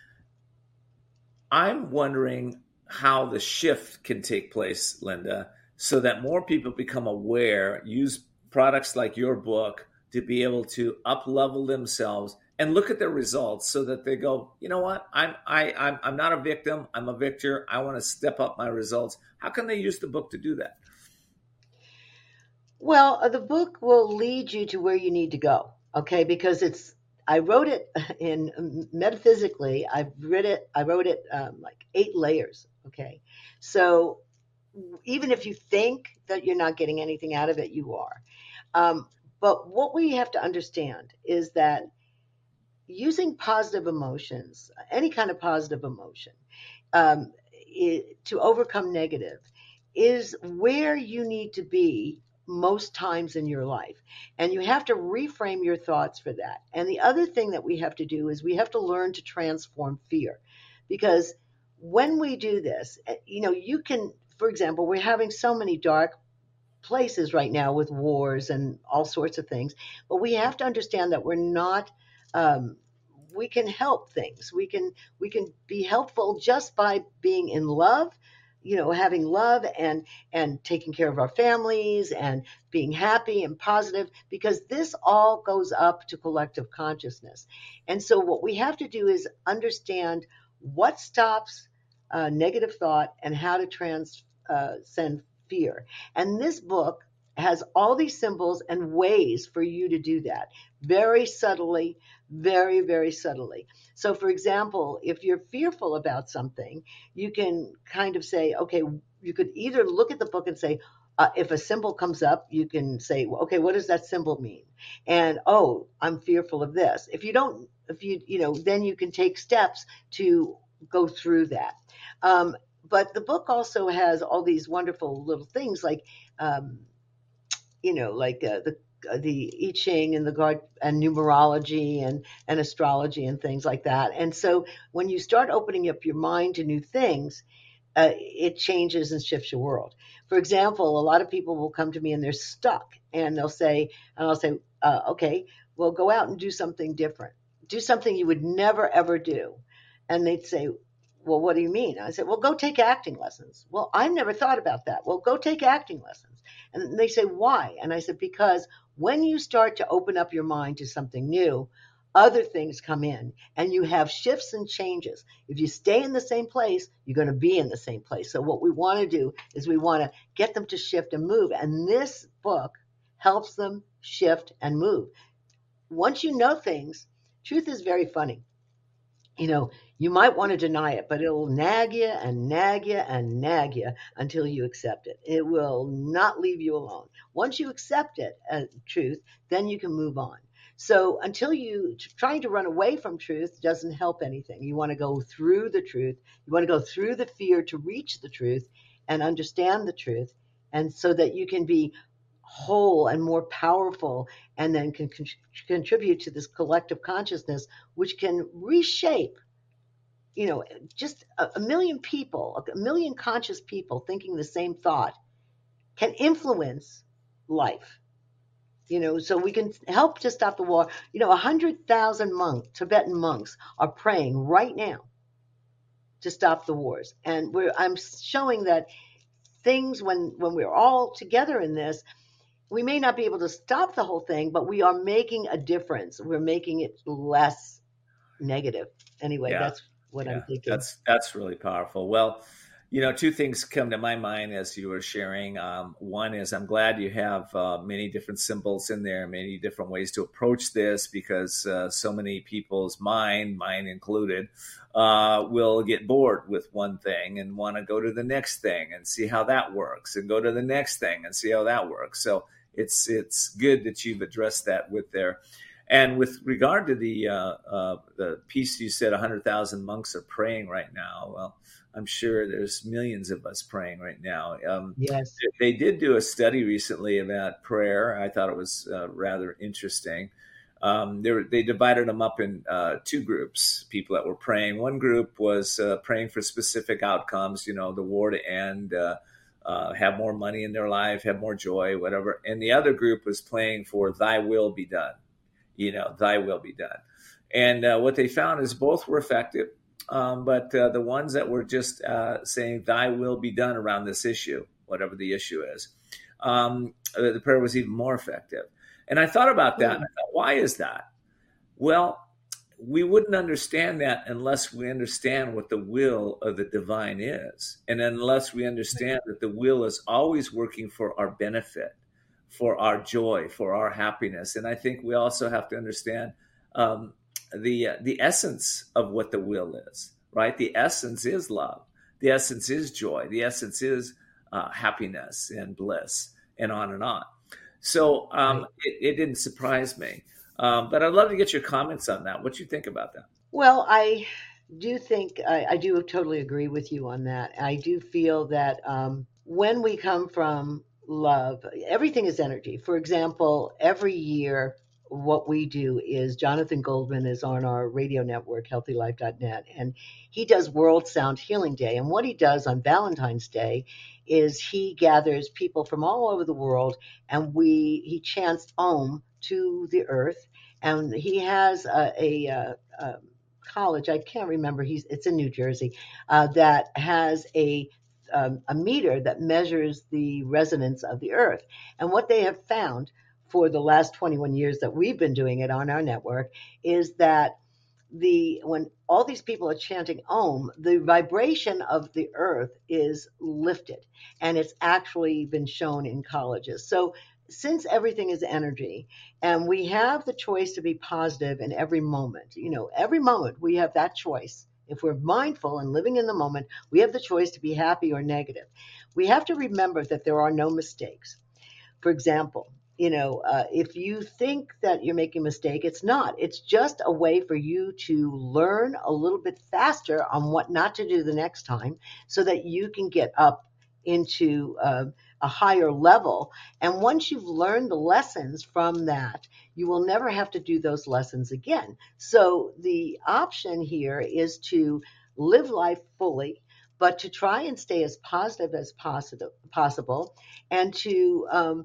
[SPEAKER 1] I'm wondering how the shift can take place, Linda, so that more people become aware, use products like your book to be able to up-level themselves and look at their results so that they go, you know what, I'm not a victim, I'm a victor, I want to step up my results. How can they use the book to do that?
[SPEAKER 6] Well, the book will lead you to where you need to go, okay? Because I wrote it in metaphysically. I wrote it like 8 layers. Okay. So even if you think that you're not getting anything out of it, you are. But what we have to understand is that using positive emotions, any kind of positive emotion, to overcome negative is where you need to be most times in your life. And you have to reframe your thoughts for that. And the other thing that we have to do is we have to learn to transform fear. Because when we do this, you can, for example, we're having so many dark places right now with wars and all sorts of things. But we have to understand that we're not, we can help things. We can be helpful just by being in love, having love and taking care of our families and being happy and positive, because this all goes up to collective consciousness. And so what we have to do is understand what stops negative thought and how to transcend fear. And this book has all these symbols and ways for you to do that very subtly, very, very subtly. So, for example, if you're fearful about something, you can kind of say, okay, you could either look at the book and say, if a symbol comes up, you can say, well, okay, what does that symbol mean? And, oh, I'm fearful of this. Then you can take steps to go through that. But the book also has all these wonderful little things like, the I Ching and and numerology and astrology and things like that. And so when you start opening up your mind to new things, it changes and shifts your world. For example, a lot of people will come to me and they're stuck, and I'll say, okay, well, go out and do something different. Do something you would never, ever do. And they'd say, well, what do you mean? I said, well, go take acting lessons. Well, I've never thought about that. Well, go take acting lessons. And they say, why? And I said, because when you start to open up your mind to something new, other things come in and you have shifts and changes. If you stay in the same place, you're going to be in the same place. So what we want to do is we want to get them to shift and move. And this book helps them shift and move. Once you know things, truth is very funny. You might want to deny it, but it will nag you and nag you and nag you until you accept it. It will not leave you alone. Once you accept it as truth, then you can move on. So until trying to run away from truth doesn't help anything. You want to go through the truth. You want to go through the fear to reach the truth and understand the truth, and so that you can be whole and more powerful, and then can contribute to this collective consciousness, which can reshape, just a million people, a million conscious people thinking the same thought can influence life. So we can help to stop the war. 100,000 Tibetan monks are praying right now to stop the wars. And I'm showing that things, when we're all together in this, we may not be able to stop the whole thing, but we are making a difference. We're making it less negative. Anyway, what I'm thinking.
[SPEAKER 1] That's really powerful. Well, two things come to my mind as you were sharing. One is I'm glad you have many different symbols in there, many different ways to approach this, because so many people's mine included, will get bored with one thing and want to go to the next thing and see how that works, and go to the next thing and see how that works. So it's good that you've addressed that with there. And with regard to the piece you said, 100,000 monks are praying right now. Well, I'm sure there's millions of us praying right now.
[SPEAKER 6] Yes.
[SPEAKER 1] They did do a study recently about prayer. I thought it was rather interesting. They divided them up in two groups, people that were praying. One group was praying for specific outcomes, the war to end, have more money in their life, have more joy, whatever. And the other group was praying for thy will be done. Thy will be done. And what they found is both were effective, but the ones that were just saying thy will be done around this issue, whatever the issue is, the prayer was even more effective. And I thought about that, and I thought, why is that? Well, we wouldn't understand that unless we understand what the will of the divine is, and unless we understand that the will is always working for our benefit, for our joy, for our happiness. And I think we also have to understand the essence of what the will is, right? The essence is love. The essence is joy. The essence is happiness and bliss, and on and on. So it didn't surprise me. But I'd love to get your comments on that. What do you think about that?
[SPEAKER 6] Well, I do think I do totally agree with you on that. I do feel that when we come from love, everything is energy. For example, every year, what we do is Jonathan Goldman is on our radio network, healthylife.net, and he does World Sound Healing Day. And what he does on Valentine's Day is he gathers people from all over the world, and he chants Om to the earth. And he has a college, I can't remember, it's in New Jersey, that has a meter that measures the resonance of the earth. And what they have found for the last 21 years that we've been doing it on our network is that when all these people are chanting Om, the vibration of the earth is lifted, and it's actually been shown in colleges. So since everything is energy, and we have the choice to be positive in every moment, every moment we have that choice. If we're mindful and living in the moment, we have the choice to be happy or negative. We have to remember that there are no mistakes. For example, if you think that you're making a mistake, it's not. It's just a way for you to learn a little bit faster on what not to do the next time, so that you can get up into a higher level. And once you've learned the lessons from that, you will never have to do those lessons again. So the option here is to live life fully, but to try and stay as positive as possible, and to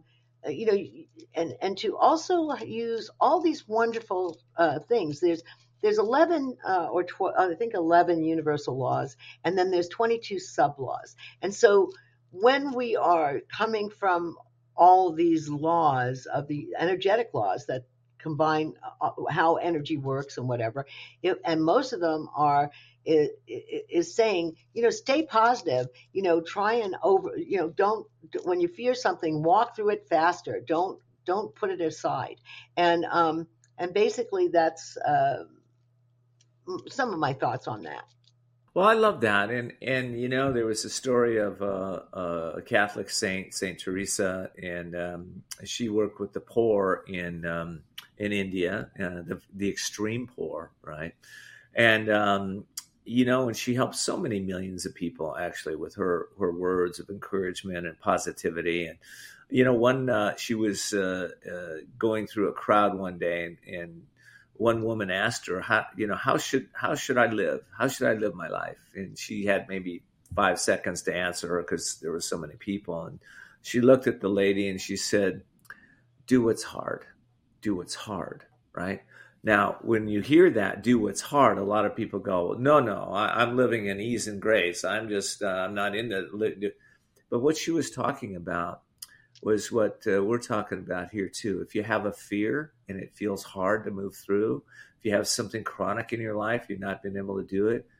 [SPEAKER 6] and to also use all these wonderful things. There's 11 or 12, I think 11 universal laws, and then there's 22 sub-laws. And so when we are coming from all these laws of the energetic laws that combine how energy works and whatever, and most of them is saying, stay positive, try and don't, when you fear something, walk through it faster. Don't put it aside. And basically that's some of my thoughts on that.
[SPEAKER 1] Well, I love that. And there was a story of a Catholic saint, Saint Teresa, and she worked with the poor in India, the extreme poor, right? And, and she helped so many millions of people actually with her words of encouragement and positivity. And, she was going through a crowd one day, and one woman asked her, how should I live? How should I live my life? And she had maybe 5 seconds to answer her because there were so many people. And she looked at the lady and she said, do what's hard. Do what's hard, right? Now, when you hear that, do what's hard, a lot of people go, no, I'm living in ease and grace. I'm just, I'm not into. But what she was talking about was what we're talking about here too. If you have a fear and it feels hard to move through, if you have something chronic in your life, you've not been able to do it,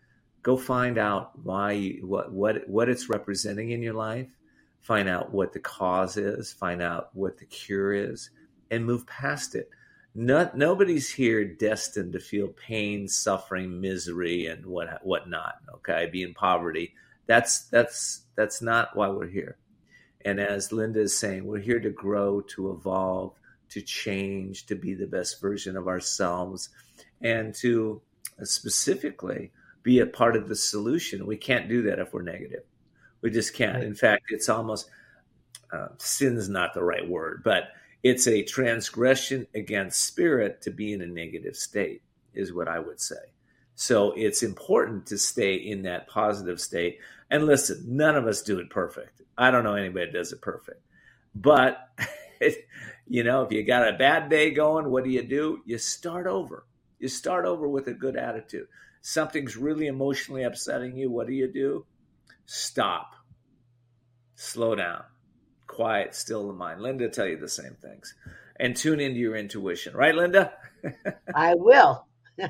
[SPEAKER 1] Go find out what it's representing in your life. Find out what the cause is. Find out what the cure is, and move past it. Nobody's here destined to feel pain, suffering, misery, and whatnot. Okay, be in poverty. That's not why we're here. And as Linda is saying, we're here to grow, to evolve, to change, to be the best version of ourselves, and to specifically be a part of the solution. We can't do that if we're negative. We just can't. Right. In fact, it's almost, sin's not the right word, but it's a transgression against spirit to be in a negative state, is what I would say. So it's important to stay in that positive state. And listen, none of us do it perfect. I don't know anybody that does it perfect. But, if you got a bad day going, what do? You start over. You start over with a good attitude. Something's really emotionally upsetting you. What do? Stop. Slow down. Quiet, still the mind. Linda tell you the same things. And tune into your intuition. Right, Linda?
[SPEAKER 6] I will.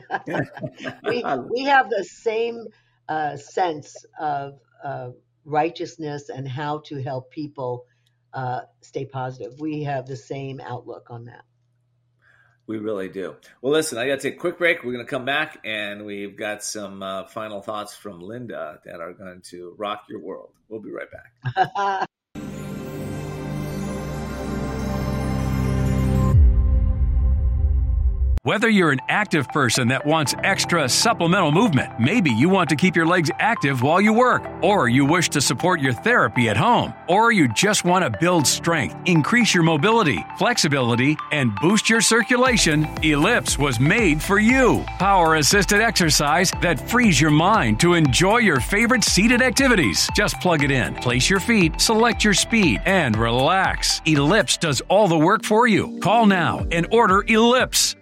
[SPEAKER 6] we have the same sense of righteousness and how to help people stay positive. We have the same outlook on that.
[SPEAKER 1] We really do. Well, listen, I got to take a quick break. We're going to come back, and we've got some final thoughts from Linda that are going to rock your world. We'll be right back.
[SPEAKER 7] Whether you're an active person that wants extra supplemental movement, maybe you want to keep your legs active while you work, or you wish to support your therapy at home, or you just want to build strength, increase your mobility, flexibility, and boost your circulation, Ellipse was made for you. Power-assisted exercise that frees your mind to enjoy your favorite seated activities. Just plug it in, place your feet, select your speed, and relax. Ellipse does all the work for you. Call now and order Ellipse.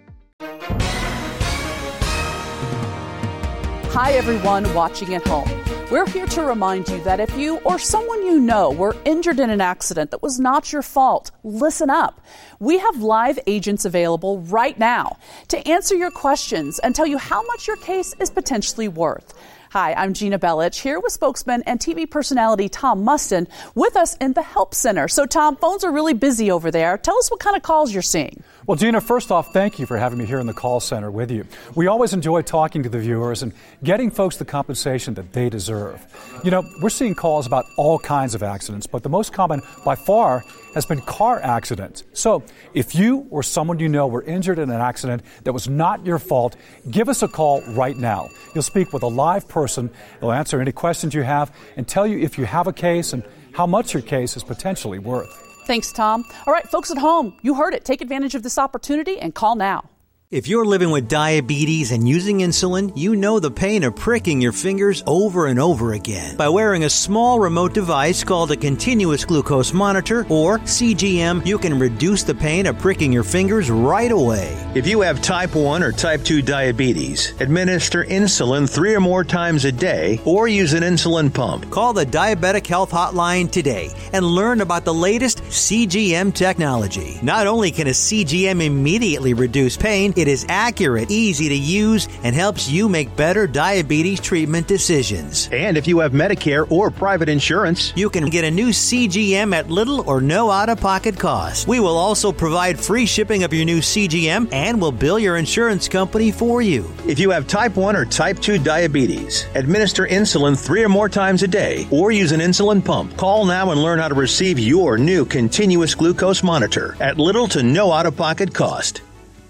[SPEAKER 4] Hi, everyone watching at home. We're here to remind you that if you or someone you know were injured in an accident that was not your fault, listen up. We have live agents available right now to answer your questions and tell you how much your case is potentially worth. Hi, I'm Gina Bellich, here with spokesman and TV personality Tom Mustin with us in the Help Center. So, Tom, phones are really busy over there. Tell us what kind of calls you're seeing.
[SPEAKER 5] Well, Gina, first off, thank you for having me here in the call center with you. We always enjoy talking to the viewers and getting folks the compensation that they deserve. We're seeing calls about all kinds of accidents, but the most common by far has been car accidents. So if you or someone you know were injured in an accident that was not your fault, give us a call right now. You'll speak with a live person. They'll answer any questions you have and tell you if you have a case and how much your case is potentially worth.
[SPEAKER 4] Thanks, Tom. All right, folks at home, you heard it. Take advantage of this opportunity and call now.
[SPEAKER 16] If you're living with diabetes and using insulin, you know the pain of pricking your fingers over and over again. By wearing a small remote device called a continuous glucose monitor, or CGM, you can reduce the pain of pricking your fingers right away.
[SPEAKER 17] If you have type 1 or type 2 diabetes, administer insulin 3 or more times a day or use an insulin pump.
[SPEAKER 16] Call the Diabetic Health Hotline today and learn about the latest CGM technology. Not only can a CGM immediately reduce pain, it is accurate, easy to use, and helps you make better diabetes treatment decisions.
[SPEAKER 17] And if you have Medicare or private insurance,
[SPEAKER 16] you can get a new CGM at little or no out-of-pocket cost. We will also provide free shipping of your new CGM and will bill your insurance company for you.
[SPEAKER 17] If you have type 1 or type 2 diabetes, administer insulin 3 or more times a day or use an insulin pump. Call now and learn how to receive your new continuous glucose monitor at little to no out-of-pocket cost.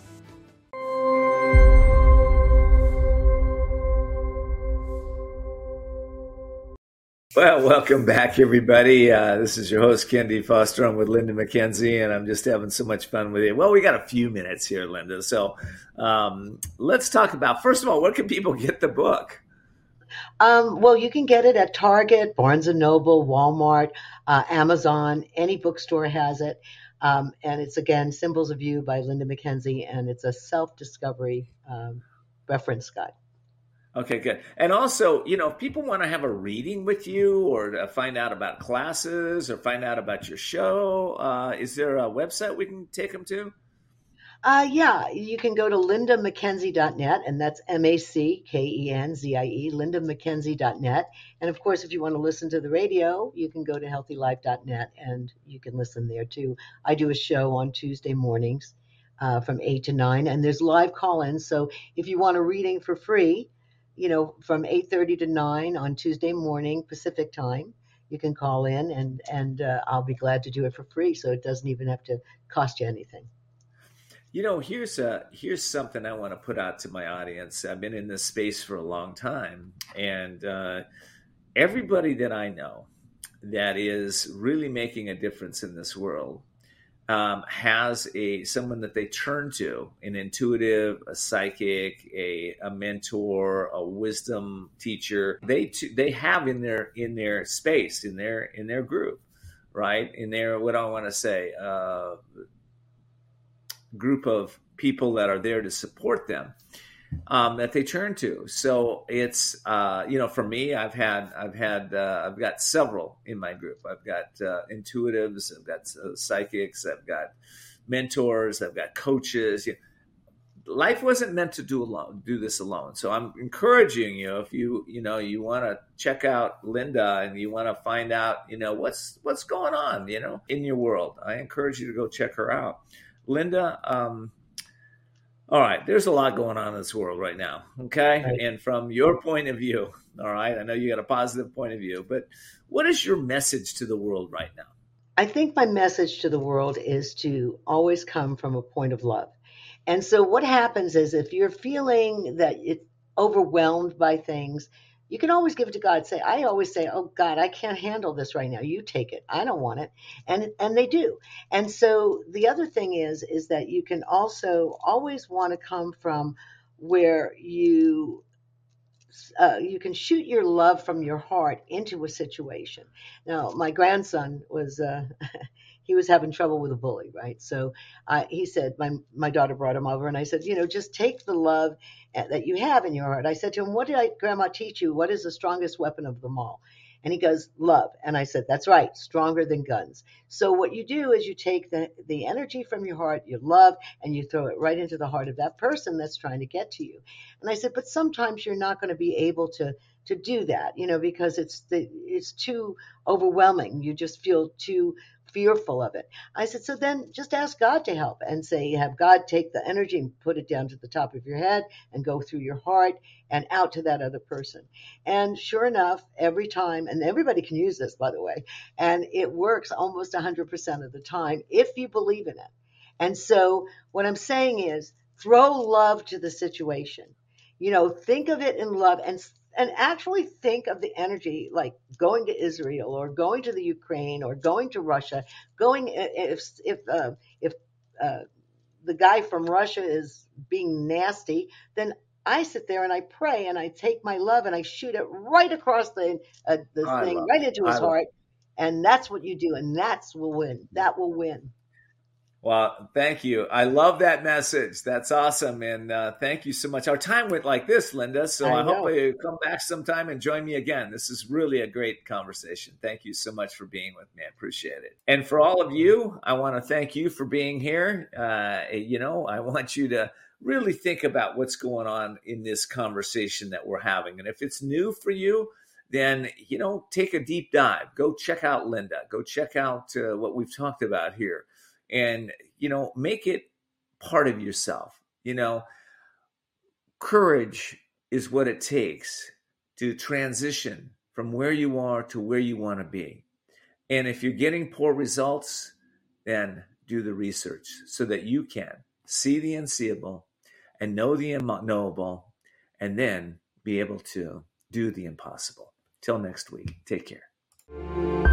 [SPEAKER 1] Well, welcome back, everybody. This is your host, Ken D. Foster. I'm with Linda McKenzie, and I'm just having so much fun with you. Well, we got a few minutes here, Linda. So let's talk about, first of all, where can people get the book?
[SPEAKER 6] Well, you can get it at Target, Barnes & Noble, Walmart, Amazon. Any bookstore has it. And it's, again, Symbols of You by Linda McKenzie, and it's a self-discovery reference guide.
[SPEAKER 1] Okay, good. And also, if people want to have a reading with you or find out about classes or find out about your show, is there a website we can take them to?
[SPEAKER 6] Yeah, you can go to lindamckenzie.net, and that's MACKENZIE, lindamckenzie.net. And of course, if you want to listen to the radio, you can go to healthylife.net and you can listen there too. I do a show on Tuesday mornings from 8 to 9, and there's live call-ins. So if you want a reading for free, from 8:30 to 9 on Tuesday morning Pacific time, you can call in, and I'll be glad to do it for free. So it doesn't even have to cost you anything.
[SPEAKER 1] Here's something I want to put out to my audience. I've been in this space for a long time, and everybody that I know that is really making a difference in this world has someone that they turn to, an intuitive, a psychic, a mentor, a wisdom teacher. They have in their space, in their group, right? In their, what I want to say, group of people that are there to support them, that they turn to. So it's for me, I've got several in my group. I've got intuitives, I've got psychics, I've got mentors, I've got coaches. Life wasn't meant to do this alone. So I'm encouraging you, if you want to check out Linda and you want to find out what's going on in your world, I encourage you to go check her out. Linda, all right, there's a lot going on in this world right now, okay? Right. And from your point of view, all right, I know you got a positive point of view, but what is your message to the world right now?
[SPEAKER 6] I think my message to the world is to always come from a point of love. And so what happens is, if you're feeling that it's overwhelmed by things, you can always give it to God. I always say, oh, God, I can't handle this right now. You take it. I don't want it. And they do. And so the other thing is that you can also always want to come from where you can shoot your love from your heart into a situation. Now, my grandson was he was having trouble with a bully, right? So he said, my daughter brought him over, and I said, just take the love that you have in your heart. I said to him, what did Grandma teach you? What is the strongest weapon of them all? And he goes, love. And I said, that's right, stronger than guns. So what you do is you take the energy from your heart, your love, and you throw it right into the heart of that person that's trying to get to you. And I said, but sometimes you're not going to be able to do that, because it's too overwhelming. You just feel too fearful of it. I said, so then just ask God to help and say, have God take the energy and put it down to the top of your head and go through your heart and out to that other person. And sure enough, every time, and everybody can use this, by the way, and it works almost 100% of the time if you believe in it. And so what I'm saying is, throw love to the situation. Think of it in love, and actually think of the energy, like going to Israel or going to the Ukraine or going to Russia, if the guy from Russia is being nasty, then I sit there and I pray and I take my love and I shoot it right across the thing, right into his heart. And that's what you do. And that will win. That will win.
[SPEAKER 1] Well, thank you. I love that message. That's awesome. And thank you so much. Our time went like this, Linda. So I hope you come back sometime and join me again. This is really a great conversation. Thank you so much for being with me. I appreciate it. And for all of you, I want to thank you for being here. I want you to really think about what's going on in this conversation that we're having. And if it's new for you, then, take a deep dive. Go check out Linda. Go check out what we've talked about here. And, make it part of yourself. Courage is what it takes to transition from where you are to where you want to be. And if you're getting poor results, then do the research so that you can see the unseeable and know the unknowable, and then be able to do the impossible. Till next week, take care.